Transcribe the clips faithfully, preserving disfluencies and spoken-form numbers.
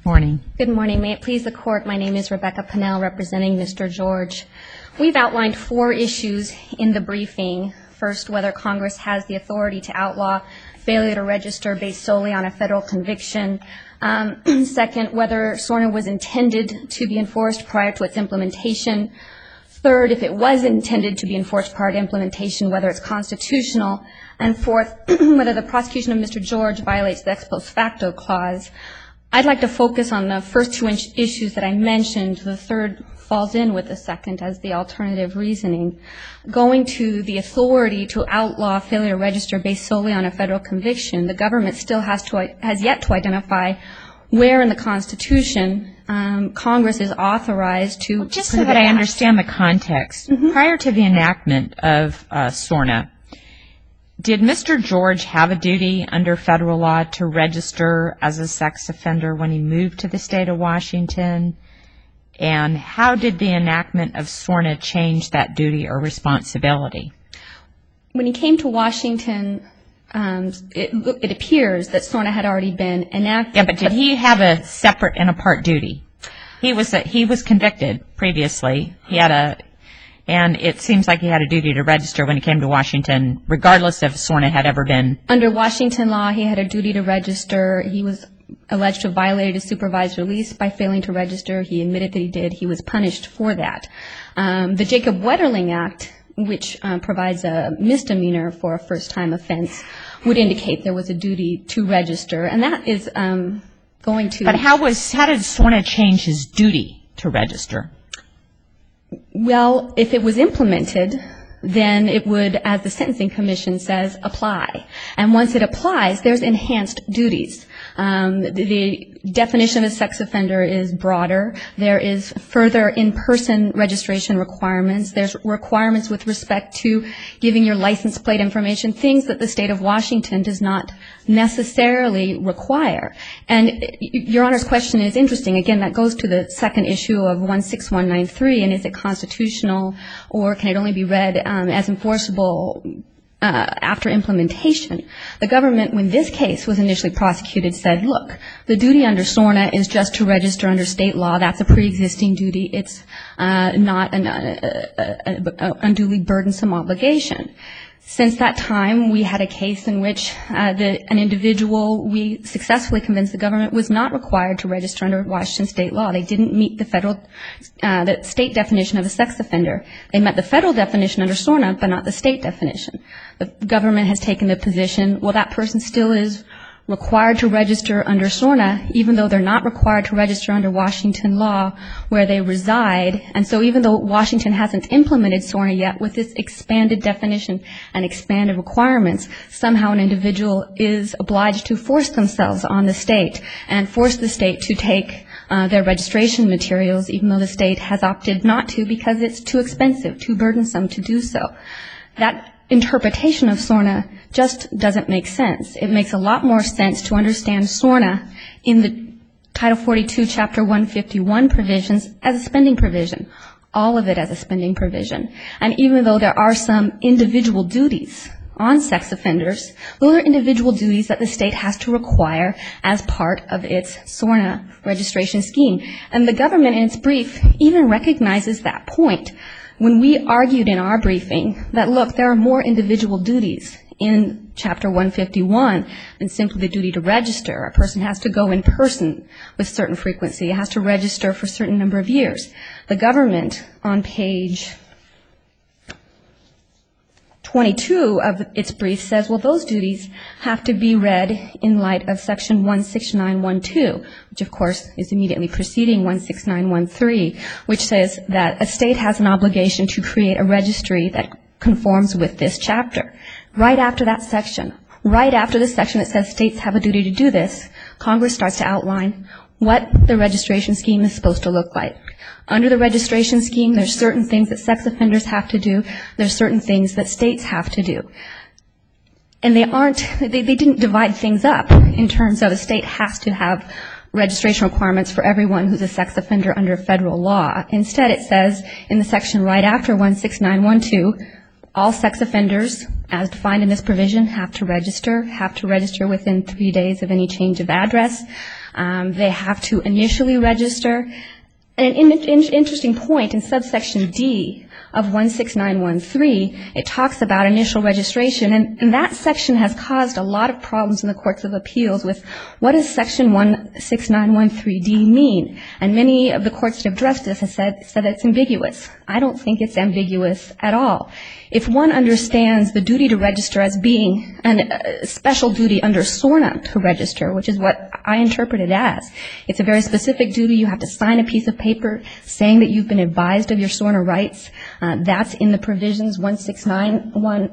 Morning. Good morning. May it please the Court, my name is Rebecca Pennell, representing Mister George. We've outlined four issues in the briefing. First, whether Congress has the authority to outlaw failure to register based solely on a federal conviction. Um, second, whether SORNA was intended to be enforced prior to its implementation. Third, if it was intended to be enforced prior to implementation, whether it's constitutional. And fourth, whether the prosecution of Mister George violates the ex post facto clause. I'd like to focus on the first two issues that I mentioned. The third falls in with the second as the alternative reasoning. Going to the authority to outlaw failure to register based solely on a federal conviction, the government still has to has yet to identify where in the Constitution um, Congress is authorized to. Well, just so that I understand the context, mm-hmm. prior to the enactment of uh, SORNA, did Mister George have a duty under federal law to register as a sex offender when he moved to the state of Washington? And how did the enactment of SORNA change that duty or responsibility? When he came to Washington, um, it, it appears that SORNA had already been enacted. Yeah, but did he have a separate and apart duty? He was a, he was convicted previously. He had a And it seems like he had a duty to register when he came to Washington, regardless if SORNA had ever been. Under Washington law, he had a duty to register. He was alleged to have violated his supervised release by failing to register. He admitted that he did. He was punished for that. Um, the Jacob Wetterling Act, which uh, provides a misdemeanor for a first-time offense, would indicate there was a duty to register, and that is um, going to. But how was how did SORNA change his duty to register? Well, if it was implemented, then it would, as the Sentencing Commission says, apply. And once it applies, there's enhanced duties. Um, the, the definition of a sex offender is broader. There is further in-person registration requirements. There's requirements with respect to giving your license plate information, things that the state of Washington does not necessarily require. And Your Honor's question is interesting. Again, that goes to the second issue of one six one nine three, and is it constitutional or can it only be read um, as enforceable Uh, after implementation? The government, when this case was initially prosecuted, said, look, the duty under SORNA is just to register under state law. That's a pre-existing duty. It's uh, not an uh, unduly burdensome obligation. Since that time, we had a case in which uh, the, an individual, we successfully convinced the government, was not required to register under Washington state law. They didn't meet the federal, uh, the state definition of a sex offender. They met the federal definition under SORNA, but not the state definition. The government has taken the position, well, that person still is required to register under SORNA, even though they're not required to register under Washington law where they reside. And so even though Washington hasn't implemented SORNA yet with this expanded definition and expanded requirements, somehow an individual is obliged to force themselves on the state and force the state to take uh, their registration materials, even though the state has opted not to because it's too expensive, too burdensome to do so. That interpretation of SORNA just doesn't make sense. It makes a lot more sense to understand SORNA in the Title forty-two, Chapter one fifty-one provisions as a spending provision, all of it as a spending provision. And even though there are some individual duties on sex offenders, those are individual duties that the state has to require as part of its SORNA registration scheme. And the government in its brief even recognizes that point. When we argued in our briefing that, look, there are more individual duties in Chapter one fifty-one than simply the duty to register. A person has to go in person with certain frequency. It has to register for a certain number of years. The government on page twenty-two of its brief says, well, those duties have to be read in light of Section one six nine one two, which of course is immediately preceding one six nine one three, which says that a state has an obligation to create a registry that conforms with this chapter. Right after that section, right after the section that says states have a duty to do this, Congress starts to outline what the registration scheme is supposed to look like. Under the registration scheme, there's certain things that sex offenders have to do. There's certain things that states have to do. And they aren't, they, they didn't divide things up in terms of a state has to have registration requirements for everyone who's a sex offender under federal law. Instead, it says in the section right after one six nine one two, all sex offenders, as defined in this provision, have to register, have to register within three days of any change of address. Um, they have to initially register. An in, in, interesting point in subsection D of one six nine one three, it talks about initial registration, and, and that section has caused a lot of problems in the courts of appeals with what does section one six nine one three D mean? And many of the courts that have addressed this have said, said it's ambiguous. I don't think it's ambiguous at all. If one understands the duty to register as being a special duty under SORNA to register, which is what I interpret it as, it's a very specific duty. You have to sign a piece of paper saying that you've been advised of your SORNA rights. Uh, that's in the provisions one six nine one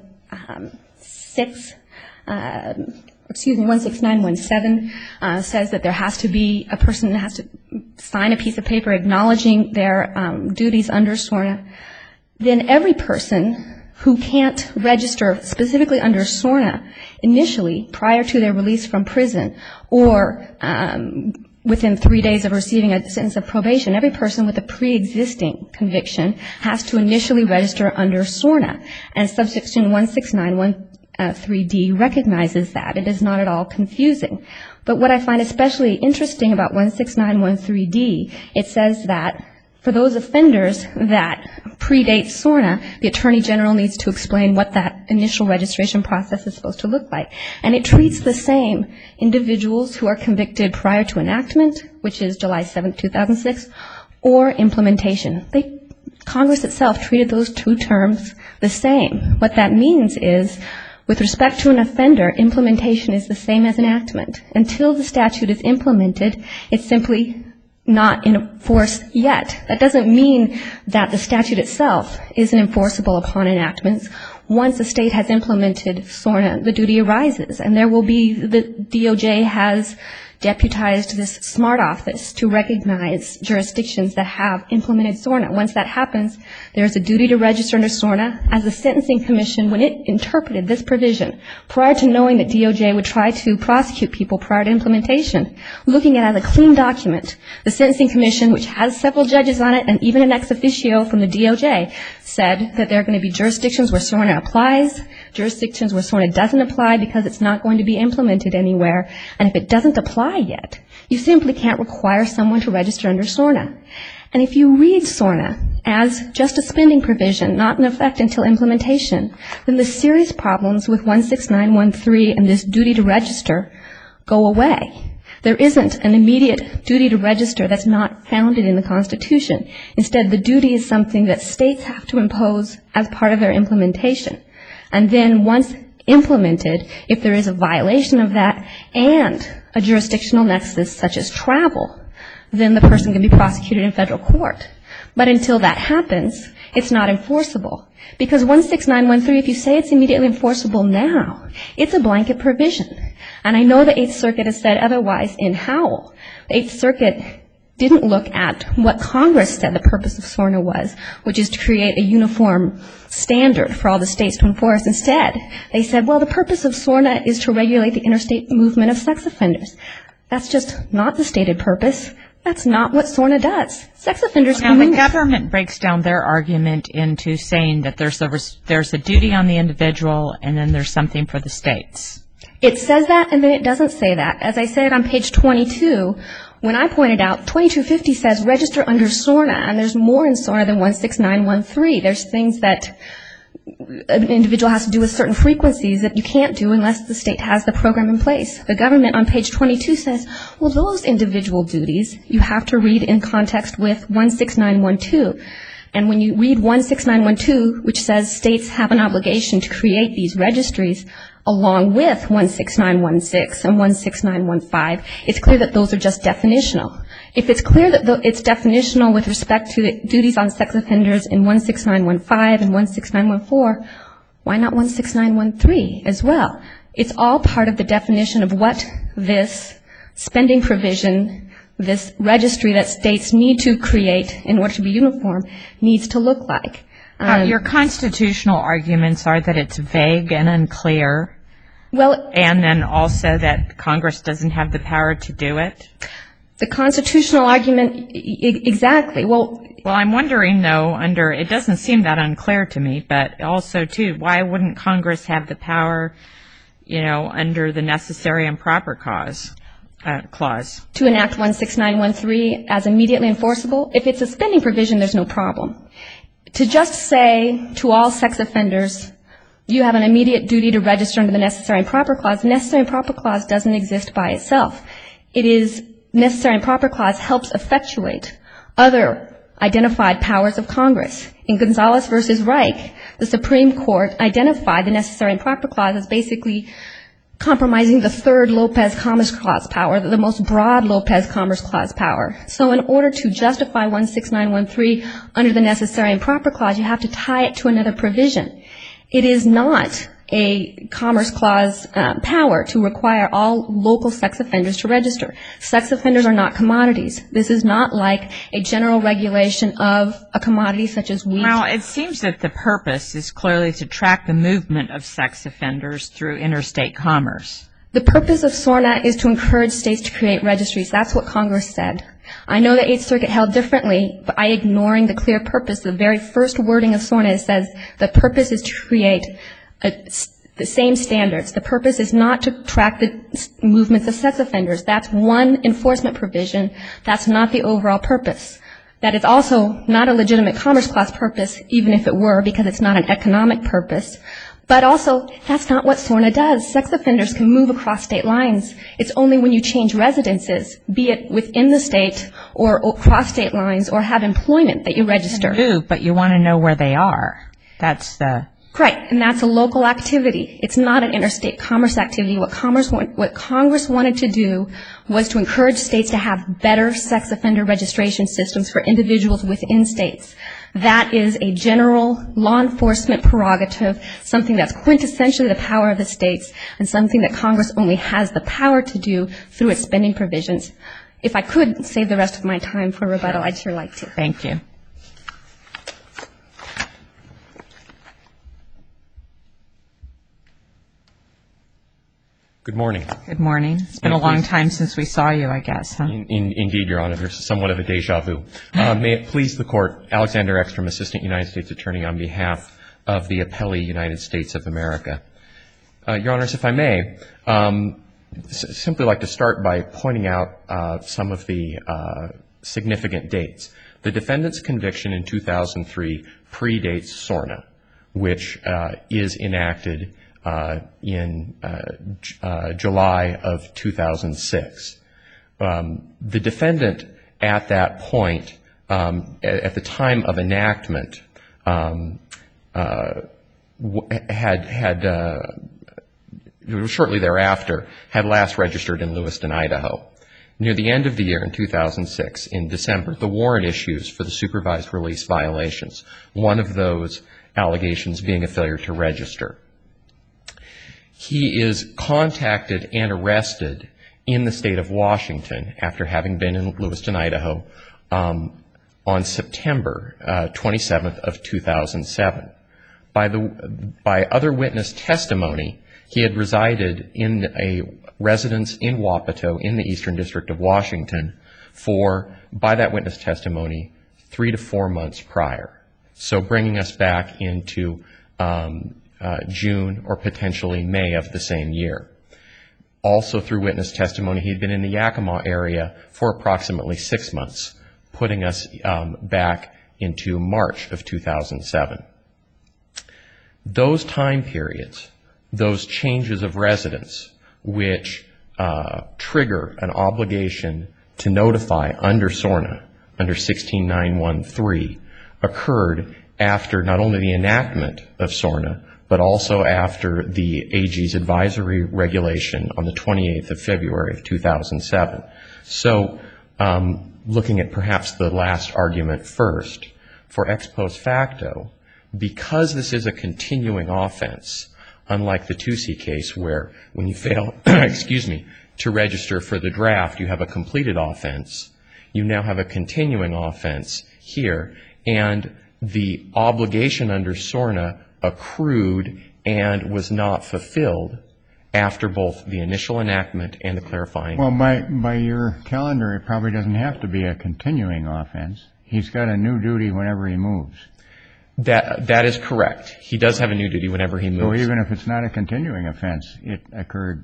six, uh, excuse me, one six nine one seven uh, says that there has to be a person that has to sign a piece of paper acknowledging their um, duties under SORNA. Then every person who can't register specifically under SORNA initially prior to their release from prison or um, within three days of receiving a sentence of probation, every person with a pre-existing conviction has to initially register under SORNA. And subsection one six nine one three D recognizes that. It is not at all confusing. But what I find especially interesting about one six nine one three D, it says that for those offenders that predate SORNA, the Attorney General needs to explain what that initial registration process is supposed to look like. And it treats the same individuals who are convicted prior to enactment, which is July seventh, two thousand six, or implementation. They, Congress itself treated those two terms the same. What that means is, with respect to an offender, implementation is the same as enactment. Until the statute is implemented, it's simply not in force yet. That doesn't mean that the statute itself isn't enforceable upon enactments. Once a state has implemented SORNA, the duty arises, and there will be, the D O J has deputized this SMART office to recognize jurisdictions that have implemented SORNA. Once that happens, there's a duty to register under SORNA. As the Sentencing Commission, when it interpreted this provision, prior to knowing that D O J would try to prosecute people prior to implementation, looking at it as a clean document, the Sentencing Commission, which has several judges on it, and even an ex officio from the D O J, said that there are going to be jurisdictions where SORNA applies, jurisdictions where SORNA doesn't apply because it's not going to be implemented anywhere, and if it doesn't apply yet, you simply can't require someone to register under SORNA. And if you read SORNA as just a spending provision, not in effect until implementation, then the serious problems with one six nine one three and this duty to register go away. There isn't an immediate duty to register that's not founded in the Constitution. Instead, the duty is something that states have to impose as part of their implementation. And then once implemented, if there is a violation of that and a jurisdictional nexus such as travel, then the person can be prosecuted in federal court. But until that happens, it's not enforceable. Because one six nine one three, if you say it's immediately enforceable now, it's a blanket provision. And I know the Eighth Circuit has said otherwise in Howell. The Eighth Circuit didn't look at what Congress said the purpose of SORNA was, which is to create a uniform standard for all the states to enforce. Instead, they said, well, the purpose of SORNA is to regulate the interstate movement of sex offenders. That's just not the stated purpose. That's not what SORNA does. Sex offenders Now, the government breaks down their argument into saying that there's a, there's a duty on the individual and then there's something for the states. It says that, and then it doesn't say that. As I said on page twenty-two, when I pointed out, twenty-two fifty says register under SORNA, and there's more in SORNA than one six nine one three. There's things that an individual has to do with certain frequencies that you can't do unless the state has the program in place. The government on page twenty-two says, well, those individual duties you have to read in context with one six nine one two. And when you read one six nine one two, which says states have an obligation to create these registries, along with one six nine one six and one six nine one five, it's clear that those are just definitional. If it's clear that it's definitional with respect to the duties on sex offenders in one six nine one five and one six nine one four, why not one six nine one three as well? It's all part of the definition of what this spending provision, this registry that states need to create in order to be uniform, needs to look like. Uh, your constitutional arguments are that it's vague and unclear, well, and then also that Congress doesn't have the power to do it. The constitutional argument, e- exactly. Well, well, I'm wondering, though, under, it doesn't seem that unclear to me, but also, too, why wouldn't Congress have the power, you know, under the necessary and proper cause? uh, clause. To enact one six nine one three as immediately enforceable. If it's a spending provision, there's no problem. To just say to all sex offenders, you have an immediate duty to register under the necessary and proper clause. The necessary and proper clause doesn't exist by itself. It is necessary and proper clause helps effectuate other identified powers of Congress. In Gonzalez versus Reich, the Supreme Court identified the necessary and proper clause as basically compromising the third Lopez Commerce Clause power, the most broad Lopez Commerce Clause power. So in order to justify one six nine one three under the necessary and proper clause, you have to tie it to another provision. It is not a Commerce Clause uh, power to require all local sex offenders to register. Sex offenders are not commodities. This is not like a general regulation of a commodity such as wheat. Well, it seems that the purpose is clearly to track the movement of sex offenders through interstate commerce. The purpose of SORNA is to encourage states to create registries. That's what Congress said. I know the Eighth Circuit held differently, but I ignoring the clear purpose. The very first wording of SORNA says the purpose is to create a, the same standards. The purpose is not to track the movements of sex offenders. That's one enforcement provision. That's not the overall purpose. That is also not a legitimate Commerce Clause purpose, even if it were, because it's not an economic purpose. But also, that's not what SORNA does. Sex offenders can move across state lines. It's only when you change residences, be it within the state or across state lines or have employment, that you register. You do, but you want to know where they are. That's the... Right, and that's a local activity. It's not an interstate commerce activity. What Commerce, what Congress wanted to do was to encourage states to have better sex offender registration systems for individuals within states. That is a general law enforcement prerogative, something that's quintessentially the power of the states, and something that Congress only has the power to do through its spending provisions. If I could save the rest of my time for rebuttal, I'd sure like to. Thank you. Good morning. Good morning. It's been a long time since we saw you, I guess, huh? In, in, indeed, Your Honor. There's somewhat of a deja vu. Uh, may it please the Court, Alexander Ekstrom, Assistant United States Attorney on behalf of the appellee United States of America. Uh, Your Honors, if I may, um, s- simply like to start by pointing out uh, some of the uh, significant dates. The defendant's conviction in two thousand three predates SORNA, which uh, is enacted Uh, in uh, J- uh, July of two thousand six. Um, the defendant at that point, um, at, at the time of enactment, um, uh, w- had had uh, shortly thereafter had last registered in Lewiston, Idaho. Near the end of the year in two thousand six, in December, the warrant issues for the supervised release violations. One of those allegations being a failure to register. He is contacted and arrested in the state of Washington after having been in Lewiston, Idaho, um, on September uh, twenty-seventh of two thousand seven. By the by other witness testimony, he had resided in a residence in Wapato in the Eastern District of Washington for, by that witness testimony, three to four months prior. So bringing us back into um, Uh, June or potentially May of the same year. Also through witness testimony, he'd been in the Yakima area for approximately six months, putting us um, back into March of two thousand seven. Those time periods, those changes of residence, which uh, trigger an obligation to notify under SORNA, under sixteen nine one three, occurred after not only the enactment of SORNA, but also after the A G's advisory regulation on the twenty-eighth of February of two thousand seven. So um, looking at perhaps the last argument first, for ex post facto, because this is a continuing offense, unlike the Tusi case where when you fail, excuse me, to register for the draft, you have a completed offense, you now have a continuing offense here, and the obligation under SORNA accrued and was not fulfilled after both the initial enactment and the clarifying. Well, by by your calendar, it probably doesn't have to be a continuing offense. He's got a new duty whenever he moves. That that is correct. He does have a new duty whenever he moves. So even if it's not a continuing offense, it occurred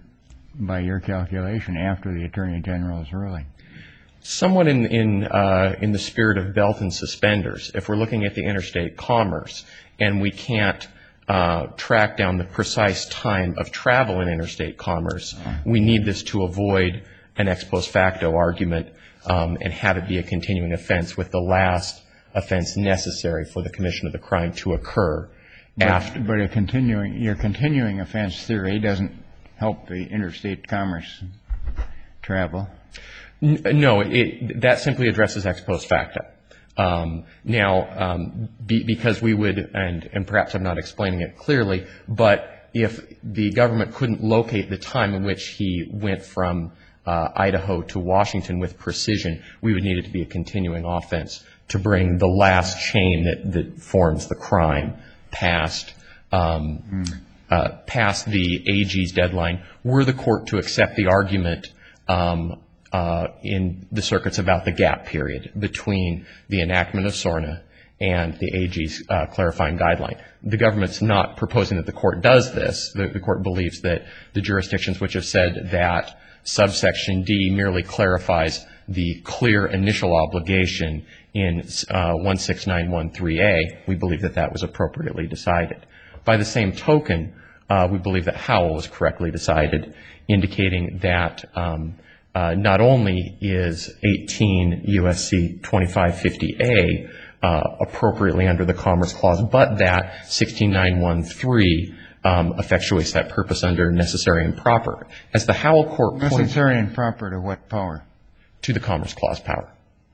by your calculation, after the Attorney General's ruling. Somewhat in in uh, in the spirit of belt and suspenders. If we're looking at the interstate commerce and we can't uh, track down the precise time of travel in interstate commerce, we need this to avoid an ex post facto argument um, and have it be a continuing offense with the last offense necessary for the commission of the crime to occur. But, after. but a continuing, your continuing offense theory doesn't help the interstate commerce travel. N- No, it, that simply addresses ex post facto. Um, now, um, be, because we would, and, and perhaps I'm not explaining it clearly, but if the government couldn't locate the time in which he went from uh, Idaho to Washington with precision, we would need it to be a continuing offense to bring the last chain that, that forms the crime past um, mm. uh, past the A G's deadline, were the court to accept the argument um, uh, in the circuits about the gap period between the enactment of SORNA and the A G's uh, clarifying guideline. The government's not proposing that the court does this. The, the court believes that the jurisdictions which have said that subsection D merely clarifies the clear initial obligation in uh, one six nine one three A, we believe that that was appropriately decided. By the same token, uh, we believe that Howell was correctly decided, indicating that um, uh, not only is eighteen U S C twenty-five fifty A uh, appropriately under the Commerce Clause, but that sixteen nine one three um, effectuates that purpose under necessary and proper. As the Howell court pointed... Necessary and proper to what power? To the Commerce Clause power.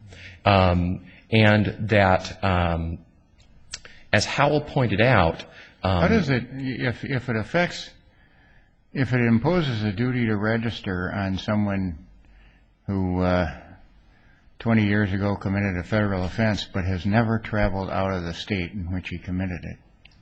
Um, and that, um, as Howell pointed out... Um, How does it, if, if it affects, if it imposes a duty to register on someone who uh, twenty years ago committed a federal offense but has never traveled out of the state in which he committed it,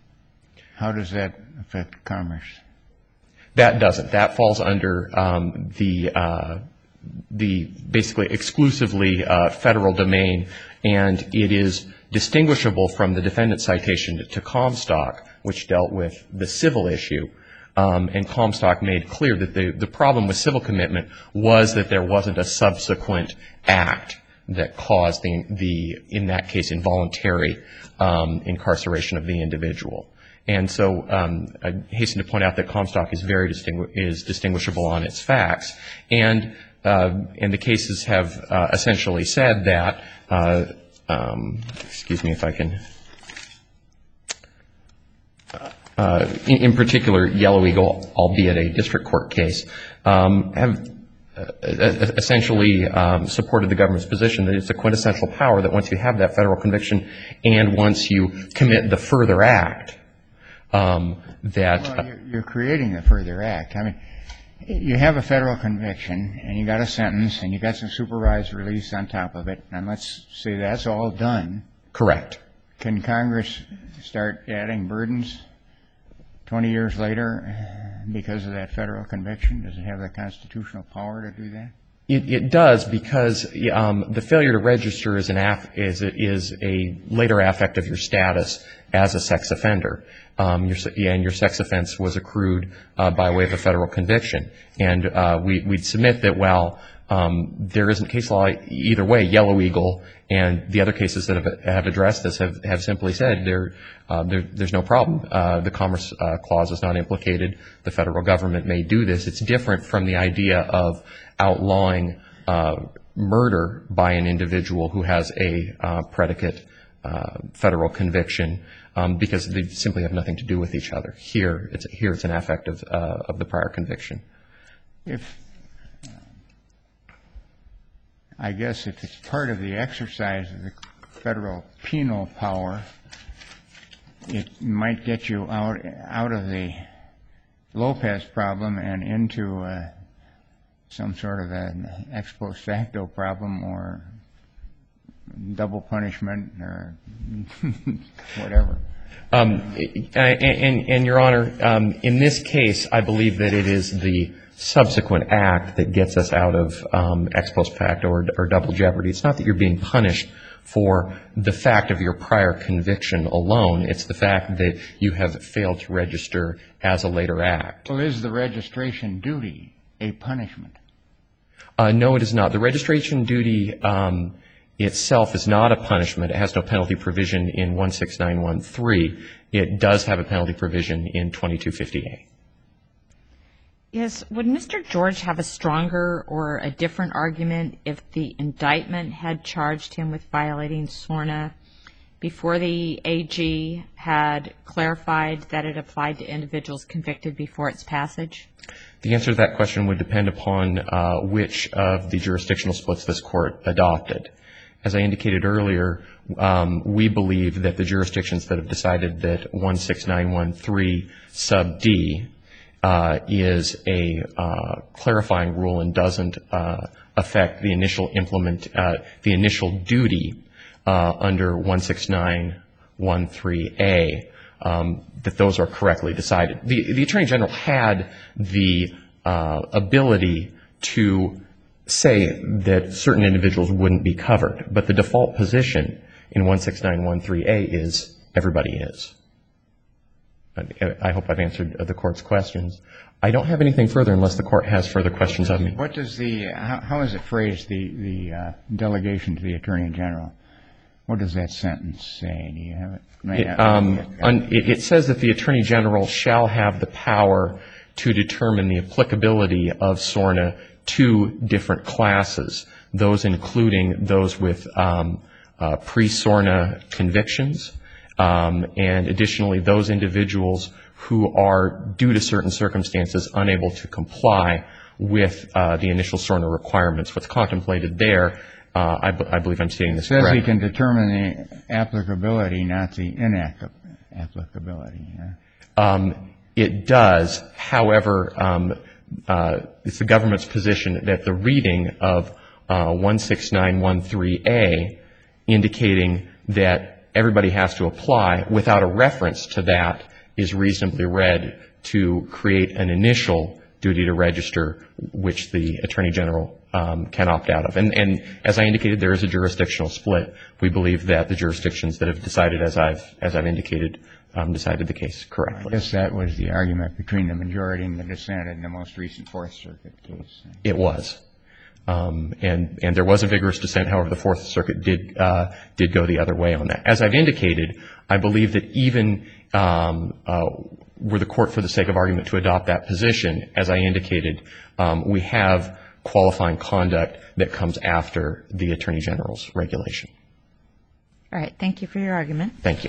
how does that affect commerce? That doesn't. That falls under um, the... Uh, the basically exclusively uh, federal domain, and it is distinguishable from the defendant's citation to, to Comstock, which dealt with the civil issue. Um, and Comstock made clear that the, the problem with civil commitment was that there wasn't a subsequent act that caused the, the in that case, involuntary um, incarceration of the individual. And so um, I hasten to point out that Comstock is very distingu- is distinguishable on its facts. And Uh, and the cases have uh, essentially said that, uh, um, excuse me if I can, uh, in, in particular, Yellow Eagle, albeit a district court case, um, have uh, essentially um, supported the government's position that it's a quintessential power that once you have that federal conviction and once you commit the further act, um, that... Well, you're, you're creating the further act. I mean, you have a federal conviction, and you got a sentence, and you got some supervised release on top of it, and let's say that's all done. Correct. Can Congress start adding burdens twenty years later because of that federal conviction? Does it have the constitutional power to do that? It, it does, because um, the failure to register is an aff- is a, is a later affect of your status as a sex offender. Um, your, and your sex offense was accrued uh, by way of a federal conviction. And uh, we, we'd submit that while um, there isn't case law either way, Yellow Eagle and the other cases that have, have addressed this have, have simply said there, uh, there, there's no problem. Uh, the Commerce uh, Clause is not implicated. The federal government may do this. It's different from the idea of outlawing uh, murder by an individual who has a uh, predicate uh, federal conviction. Um, because they simply have nothing to do with each other. Here, it's here it's an affect of uh, of the prior conviction. If uh, I guess if it's part of the exercise of the federal penal power, it might get you out out of the Lopez problem and into uh, some sort of an ex post facto problem or double punishment or whatever. Um, and, and, and, Your Honor, um, in this case, I believe that it is the subsequent act that gets us out of um, ex post facto or, or double jeopardy. It's not that you're being punished for the fact of your prior conviction alone. It's the fact that you have failed to register as a later act. Well, is the registration duty a punishment? Uh, no, it is not. The registration duty um, itself is not a punishment. It has no penalty provision in one six nine one three. It does have a penalty provision in twenty-two fifty A. Yes, would Mister George have a stronger or a different argument if the indictment had charged him with violating SORNA before the A G had clarified that it applied to individuals convicted before its passage? The answer to that question would depend upon uh, which of the jurisdictional splits this Court adopted. As I indicated earlier, um, we believe that the jurisdictions that have decided that one six nine one three sub D uh, is a uh, clarifying rule and doesn't uh, affect the initial implement, uh, the initial duty uh, under one six nine one three A, um, that those are correctly decided. The, the Attorney General had the uh, ability to say that certain individuals wouldn't be covered, but the default position in one six nine one three A is everybody is. I hope I've answered the Court's questions. I don't have anything further unless the Court has further questions of me. What does the, how, how is it phrased, the, the uh, delegation to the Attorney General? What does that sentence say? Do you have it? It, um, un, it, it says that the Attorney General shall have the power to determine the applicability of SORNA to different classes, those including those with um, uh, pre-SORNA convictions, um, and additionally those individuals who are, due to certain circumstances, unable to comply with uh, the initial SORNA requirements. What's contemplated there, uh, I, b- I believe I'm stating this correct. It says he can determine the applicability, not the inapplicability. Yeah? Um, it does. However, um, uh, it's the government's position that the reading of uh, one six nine one three A indicating that everybody has to apply without a reference to that is reasonably read to create an initial duty to register, which the Attorney General um, can opt out of. And, and as I indicated, there is a jurisdictional split. We believe that the jurisdictions that have decided, as I've as I've indicated, um, decided the case correctly. I guess that was the argument between the majority and the dissent in the most recent Fourth Circuit case. It was. Um, and, and there was a vigorous dissent. However, the Fourth Circuit did, uh, did go the other way on that. As I've indicated, I believe that even um, uh, were the Court, for the sake of argument, to adopt that position, as I indicated, um, we have qualifying conduct that comes after the Attorney General's regulation. All right. Thank you for your argument. Thank you.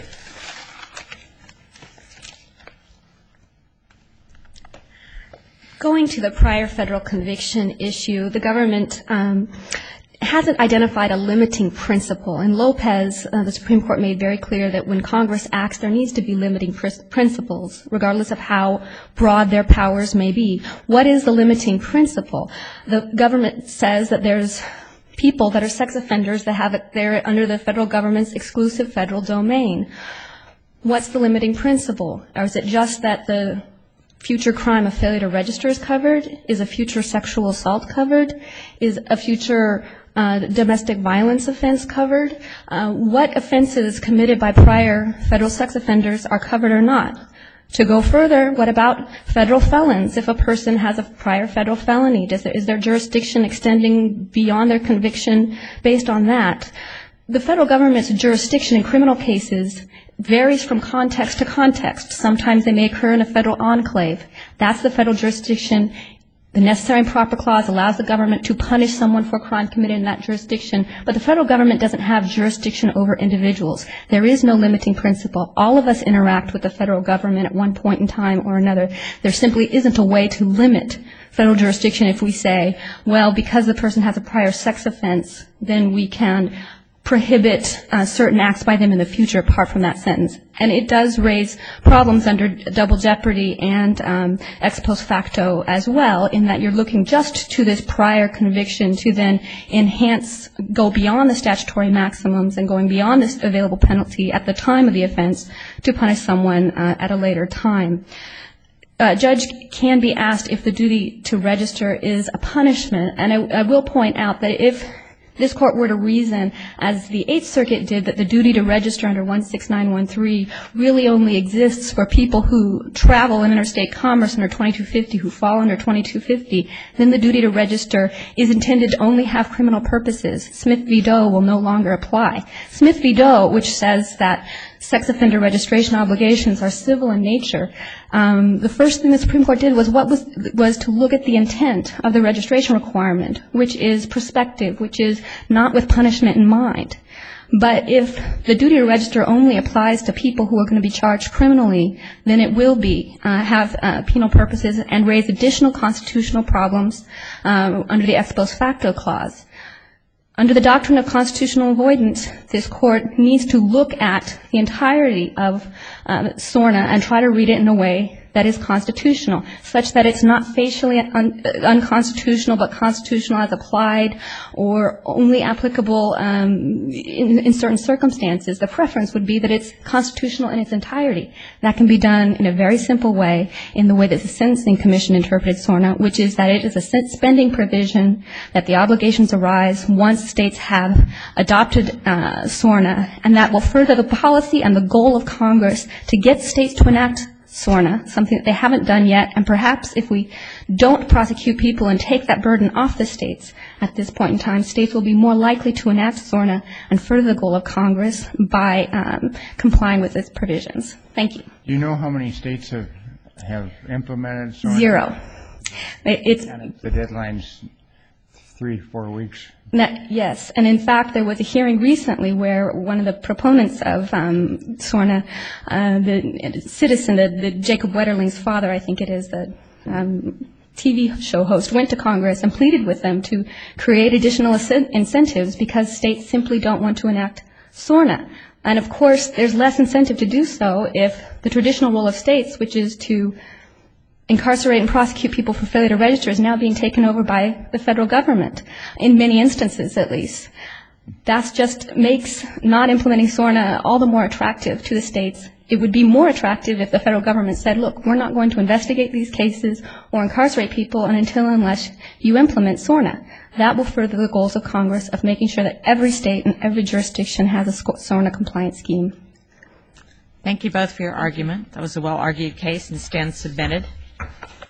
Going to the prior federal conviction issue, the government um, hasn't identified a limiting principle. In Lopez, uh, the Supreme Court made very clear that when Congress acts, there needs to be limiting pr- principles, regardless of how broad their powers may be. What is the limiting principle? The government says that there's people that are sex offenders that have it there under the federal government's exclusive federal domain. What's the limiting principle? Or is it just that the future crime of failure to register is covered? Is a future sexual assault covered? Is a future uh, domestic violence offense covered? Uh, what offenses committed by prior federal sex offenders are covered or not? To go further, what about federal felons? If a person has a prior federal felony, does there, is their jurisdiction extending beyond their conviction based on that? The federal government's jurisdiction in criminal cases varies from context to context. Sometimes they may occur in a federal enclave. That's the federal jurisdiction. The Necessary and Proper Clause allows the government to punish someone for a crime committed in that jurisdiction, but the federal government doesn't have jurisdiction over individuals. There is no limiting principle. All of us interact with the federal government at one point in time or another. There simply isn't a way to limit federal jurisdiction if we say, well, because the person has a prior sex offense, then we can prohibit uh, certain acts by them in the future apart from that sentence. And it does raise problems under double jeopardy and um, ex post facto as well, in that you're looking just to this prior conviction to then enhance, go beyond the statutory maximums and going beyond this available penalty at the time of the offense to punish someone uh, at a later time. A judge can be asked if the duty to register is a punishment, and I, I will point out that if this court were to reason, as the Eighth Circuit did, that the duty to register under one six nine one three really only exists for people who travel in interstate commerce under twenty-two fifty, who fall under twenty-two fifty, then the duty to register is intended to only have criminal purposes. Smith v. Doe will no longer apply. Smith v. Doe, which says that sex offender registration obligations are civil in nature, um, the first thing the Supreme Court did was what was was to look at the intent of the registration requirement, which is prospective, which is not with punishment in mind. But if the duty to register only applies to people who are going to be charged criminally, then it will be uh, have uh, penal purposes and raise additional constitutional problems um, under the ex post facto clause. Under the doctrine of constitutional avoidance, this court needs to look at the entirety of um, SORNA and try to read it in a way that is constitutional, such that it's not facially un- unconstitutional but constitutional as applied or only applicable um, in, in certain circumstances. The preference would be that it's constitutional in its entirety. That can be done in a very simple way, in the way that the Sentencing Commission interpreted SORNA, which is that it is a spending provision, that the obligations arise once states have adopted uh, SORNA, and that will further the policy and the goal of Congress to get states to enact SORNA, something that they haven't done yet, and perhaps if we don't prosecute people and take that burden off the states at this point in time, states will be more likely to enact SORNA and further the goal of Congress by um, complying with its provisions. Thank you. Do you know how many states have have implemented SORNA? Zero. It, it's And the deadline's three, four weeks. That, yes, and in fact, there was a hearing recently where one of the proponents of um, SORNA, uh, the citizen, the, the Jacob Wetterling's father, I think it is, the um, T V show host, went to Congress and pleaded with them to create additional incentives because states simply don't want to enact SORNA. And of course, there's less incentive to do so if the traditional role of states, which is to incarcerate and prosecute people for failure to register, is now being taken over by the federal government, in many instances at least. That just makes not implementing SORNA all the more attractive to the states. It would be more attractive if the federal government said, look, we're not going to investigate these cases or incarcerate people and until and unless you implement SORNA. That will further the goals of Congress of making sure that every state and every jurisdiction has a SORNA compliant scheme. Thank you both for your argument. That was a well-argued case and stands submitted.